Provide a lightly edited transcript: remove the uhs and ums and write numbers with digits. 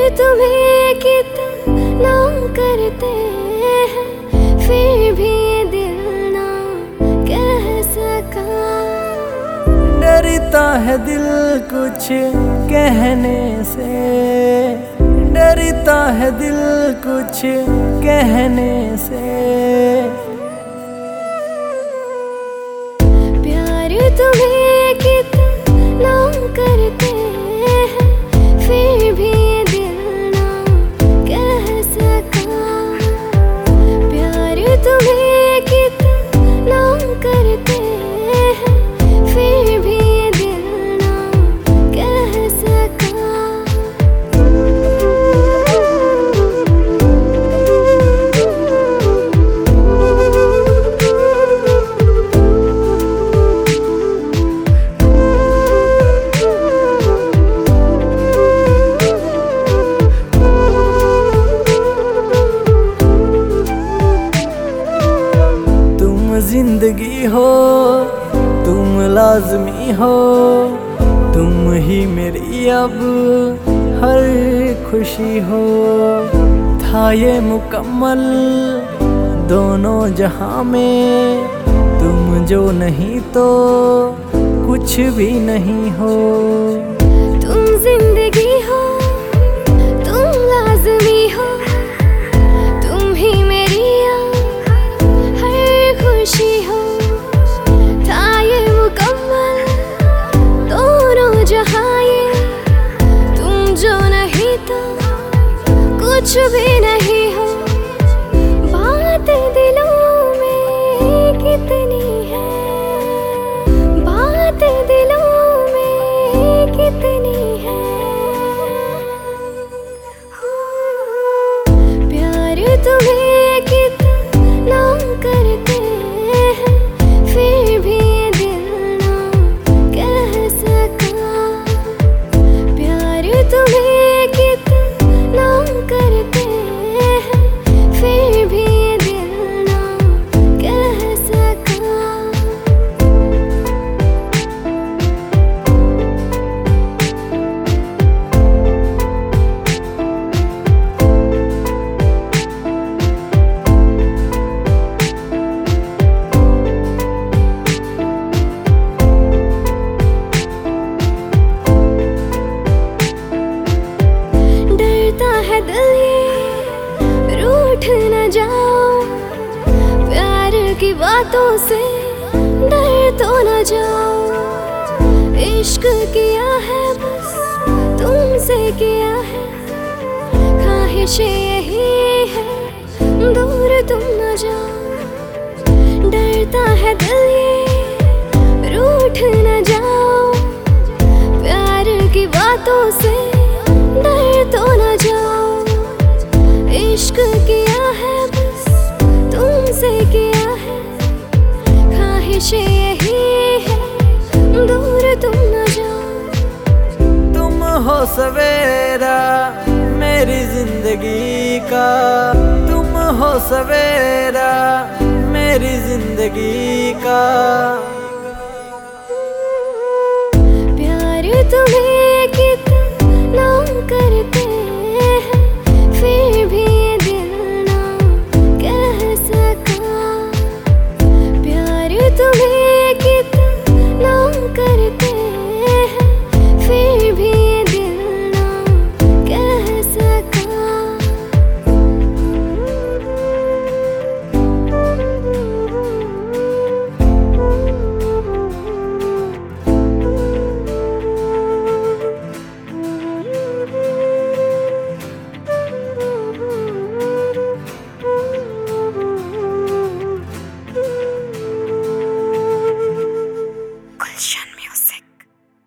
तुम्हें कितना करते हैं, फिर भी ये दिल ना कह सका। डरता है दिल कुछ कहने से, डरता है दिल कुछ कहने से। प्यार तुम्हें कितना करते हैं, फिर भी ये दिल ना कह सका। प्यार तुम्हें कितना करते हैं, फिर भी ये दिल ना कह सका। जिंदगी हो तुम लाज़मी हो, तुम ही मेरी अब हर खुशी हो। था ये मुकम्मल दोनों जहां में, तुम जो नहीं तो कुछ भी नहीं हो। तुम जिंदगी हो तुम लाज़मी हो, तुम ही मेरी खुशी हो। था ये मुकम्मल दोनों जहां ये, तुम जो नहीं तो कुछ भी नहीं हो। बात दिलों में कितनी है, बात दिलों में कितनी है। प्यार तुम्हें कितना करते हैं, फिर भी ये दिल ना कह सका। प्यार तुम्हें कितना करते हैं, फिर भी ये दिल ना कह सका। दिल ये रूठ न जाओ, प्यार की बातों से डर तो न जाओ। इश्क किया है बस तुमसे किया है, ख्वाहिशें यही है दूर तुम न जाओ। डरता है दिल ये रूठ न जाओ, प्यार की बातों से डर तो न जाओ। इश्क किया है बस तुमसे किया है, ख्वाहिशें यही है दूर तुम न जाओ। तुम हो सवेरा मेरी जिंदगी का, तुम हो सवेरा मेरी जिंदगी का।